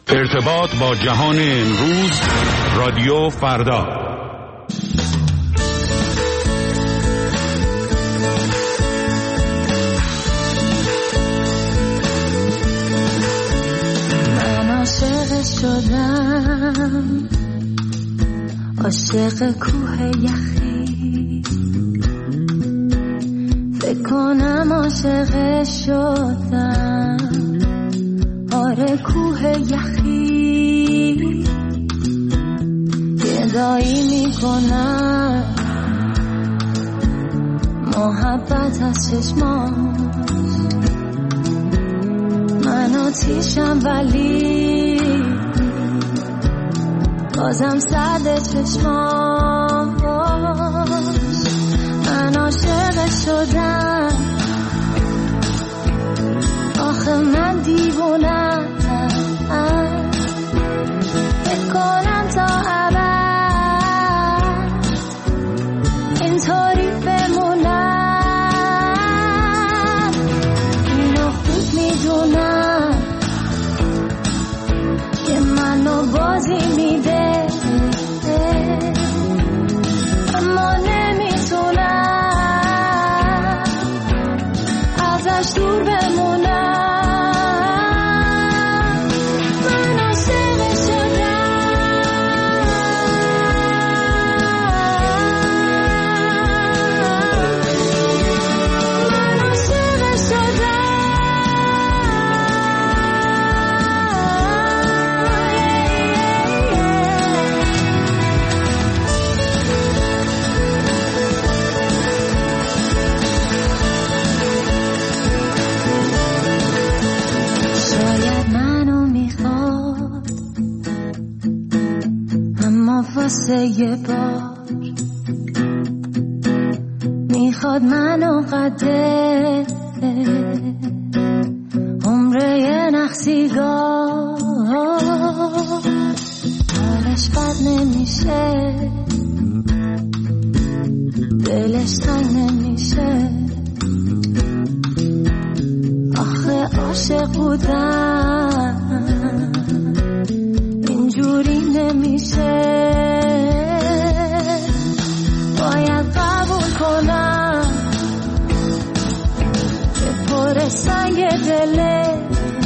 ارتباط با جهان امروز، رادیو فردا. من عاشق شدم، عاشق کوه یخی، فکر کنم عاشق شدم، آره کوه یخی، گدایی میکنم، محبت از چشماش، من آتیشم ولی بازم سرد چشماش، من عاشق شدم، آخه من دیوونم، فکر کنم تا ابد اینطوری بمونم، اینو خوب میدونم که منو بازی میده، اما نمیتونم ازش دور بمونم. یه بار میخواد منو قده عمره یه نخسیگاه، حالش بد نمیشه، دلش تنگ نمیشه، آخه عاشق بودم اینجوری نمیشه، باید قبول کنم که پر سنگ دله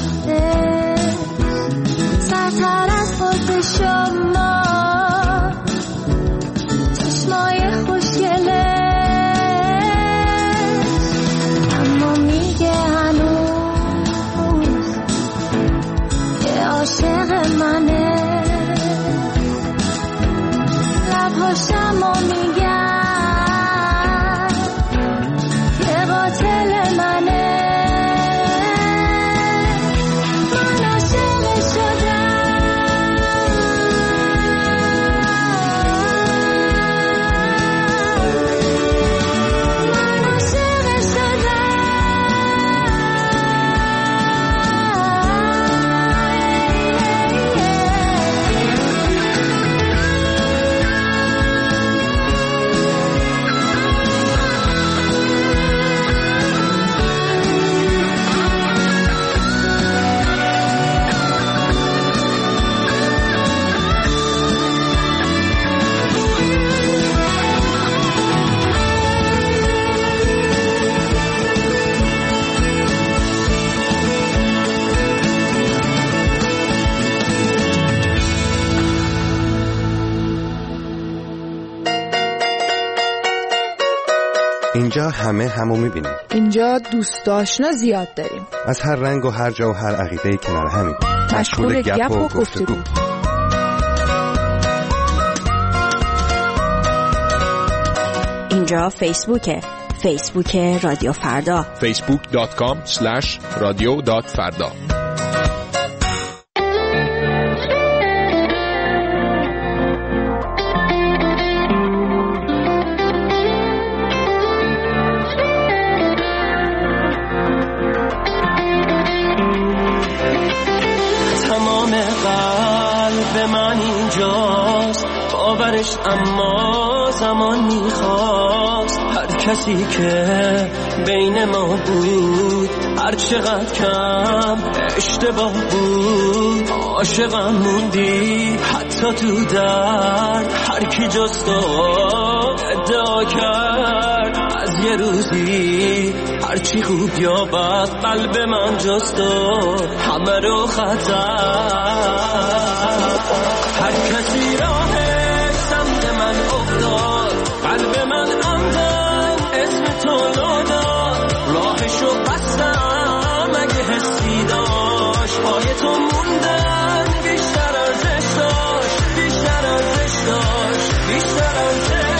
سرتر از خود شما، چشمای خوشگله، اما میگه هنوز که عاشق منه، لبهاشم و میگن که قاتل منه، من عاشق شدم، من عاشق شدم. اینجا همه همو میبینیم، اینجا دوست آشنا زیاد داریم، از هر رنگ و هر جا و هر عقیده‌ای کنار همیم، مشغول گپ و گفتگو. اینجا فیسبوک رادیو فردا، facebook.com/radio.farda. باورش اما زمان میخواست. هر کسی که بین ما بود هر چقدر کم اشتباه بود، عاشقم موندی حتی تو درد. هر کی جز تو ادعا کرد از یه روزی هرچی خوب یا بد قلب من جز تو همه رو خطر. هر کسی راهش سمت من افتاد، قلب من اندن اسم تو ناداد. راهشو بستم اگه حسی داشت، پای تو موندن بیشتر ارزش داشت، بیشتر ارزش داشت، بیشتر ارزش داشت.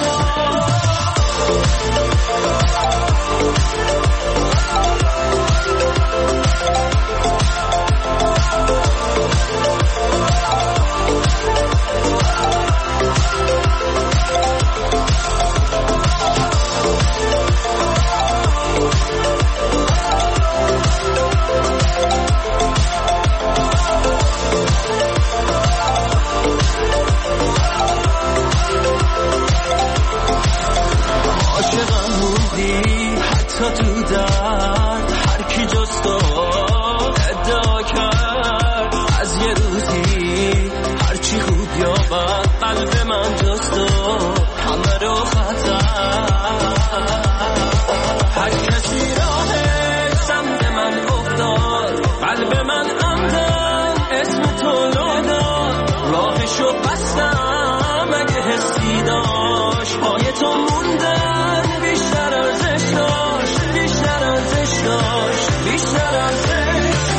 حتی تو درد هر کی جز تو ادعا کرد از یه روزی هرچی خوب یا بد قلب من جز تو همه رو خطر. هر کسی راهش سمت من افتاد، قلب من اندن اسم تو ناداد. راهشو بستم اگه حسی داشت، پای تو موندن بیشتر ارزش داشت، بیشتر ارزش داشت، بیشتر ارزش داشت.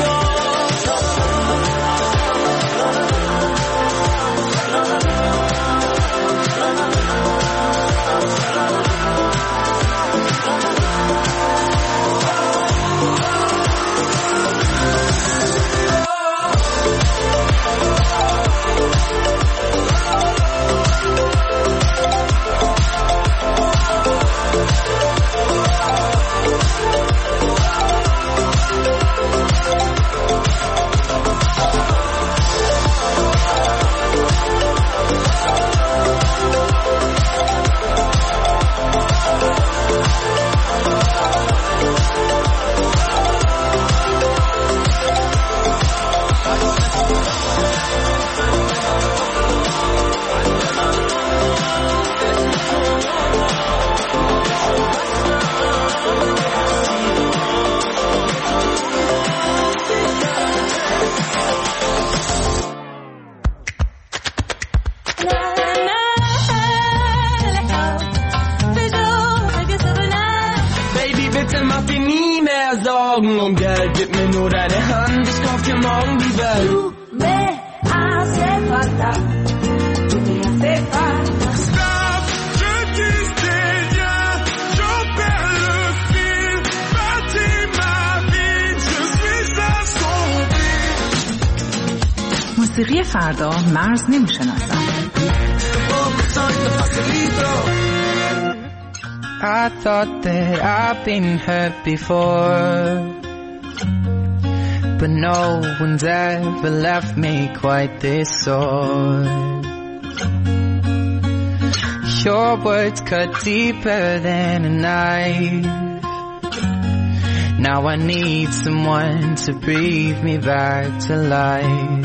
Gib mir nur deine Hand, ich kauf dir morgen die Welt. Du me hace falta, tu me hace falta. Stop, je disais rien, j'en perds le fil. Bâtis ma vie, je suis assombri. موسیقی فردا مرز نمیشناسم. I thought that I've been hurt before, but no one's ever left me quite this sore. Your words cut deeper than a knife. Now I need someone to breathe me back to life.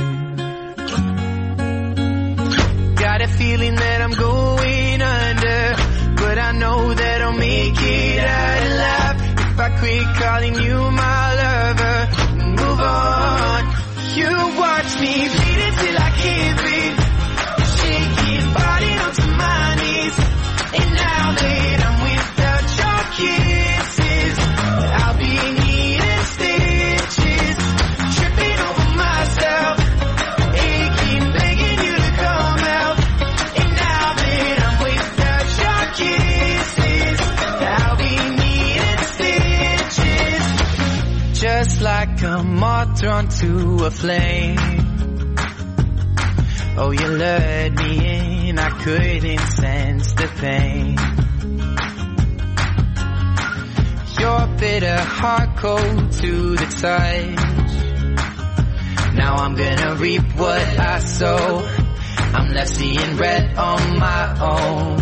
Got a feeling that I'm going under, but I know that I'll make it out alive if I quit calling you my lover. Move on. You watch me bleed until I can't breathe, shaking, falling onto my knees. And now that I'm without your kisses, I'll be needing stitches, tripping over myself, aching, begging you to come out. And now that I'm without your kisses, I'll be needing stitches, just like a moth drawn to a flame. Oh, you lured me in, I couldn't sense the pain. Your bitter heart cold to the touch. Now I'm gonna reap what I sow. I'm left seeing red on my own.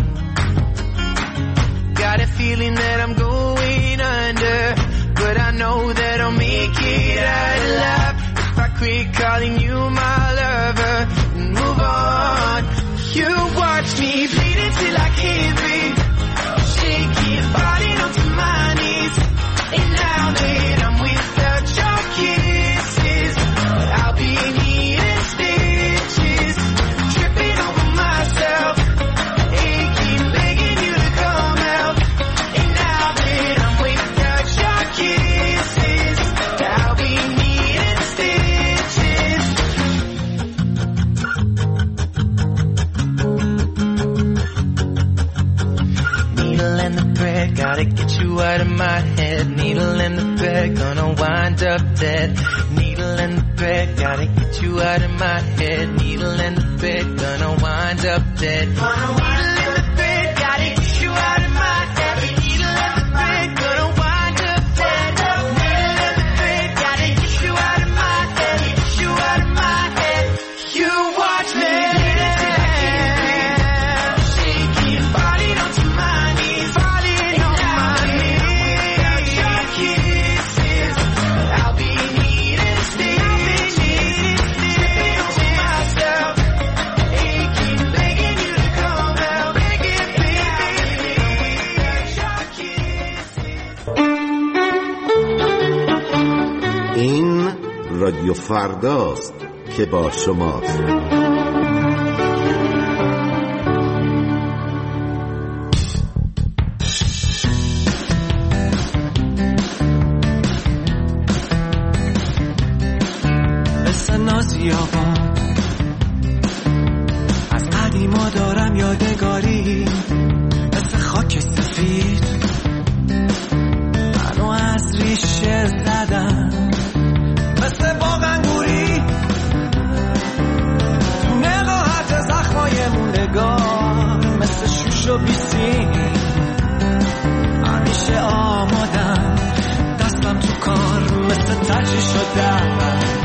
Got a feeling that I'm going under, but I know that I'll make it out alive if I quit calling you my lover and move on. You watch me bleed until I can't breathe, shaking, falling onto my knees. And now that I'm without your kisses, I'll be needing stitches, tripping over myself, aching, begging you to come out. And now that I'm without your kisses, I'll be needing stitches. Needle and the thread, gotta get you out of my head. Needle and the thread, gonna wind up dead. Needle and the thread, gotta get you out of my head. Needle and the thread, gonna wind up dead. Needle and the thread, gotta get you out of my head. Needle and the thread, gonna wind up dead. Needle and the thread, gotta get you out of my head. Get you out of my head. You watch me shaking, falling onto my knees, falling on my knees. Without your kisses, I'll be needing stitches, tripping over myself, aching, begging you to come out, begging, baby. Without your kisses. این رادیو فرداست که با شماست. مثل نازی آقا از قدیما دارم یادگاری، مثل خاک سفید منو از ریشه زدم، مثل باغ انگوری تو نقاهت زخمای موندگار، مثل شوش و بیسی همیشه آمادم، دستم تو کار مثل تجری شدم،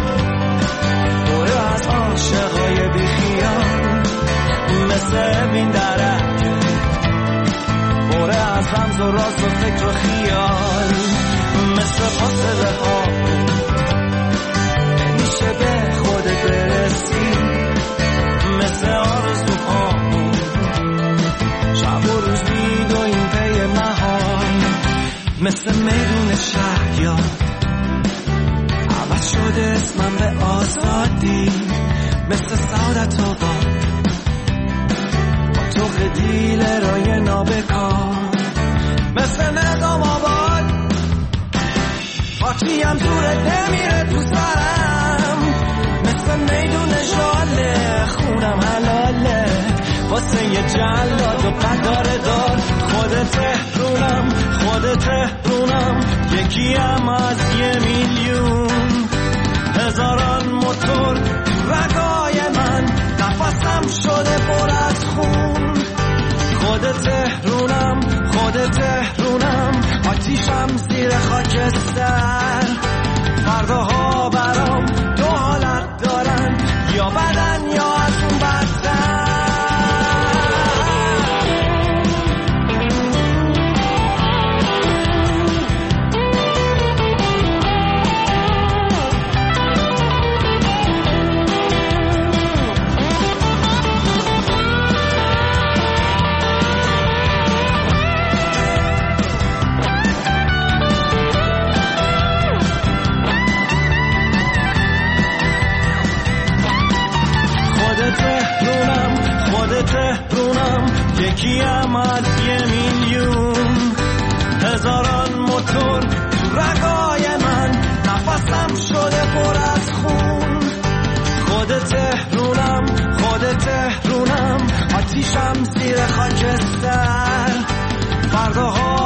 دوره از عاشقای بیخیال مثل بین درک، دوره از رمز و راز و فکر و خیال، مثل فاصله ها نمیشه به خودت برسی، مثل آرزوها شب و روز میدویم پی مهار، مثل میدون شهریار عوض شده اسمم به آزادی، مثل سعادت آقا با تو قدیل رای نابکار، مثل نظام آباد پاکیم زور نمیره تو سرم، مثل میدون ژاله خونم حلاله واسه یه جلاد و قدار دار، خود تهرونم خود تهرونم یکیم از 1,000,000، هزاران موتور رگای من نفسم شده پر از خون، خود تهرونم خود تهرونم آتیشم زیر خاکستر، فرداها برام دو حالت دارن، یا بدن یا از اون بدتر. تهرونم یکیم از 1,000,000، هزاران موتور رگای من نفسم شده پر از خون، خود تهرونم خود تهرونم آتیشم زیر خاکستر، فرداها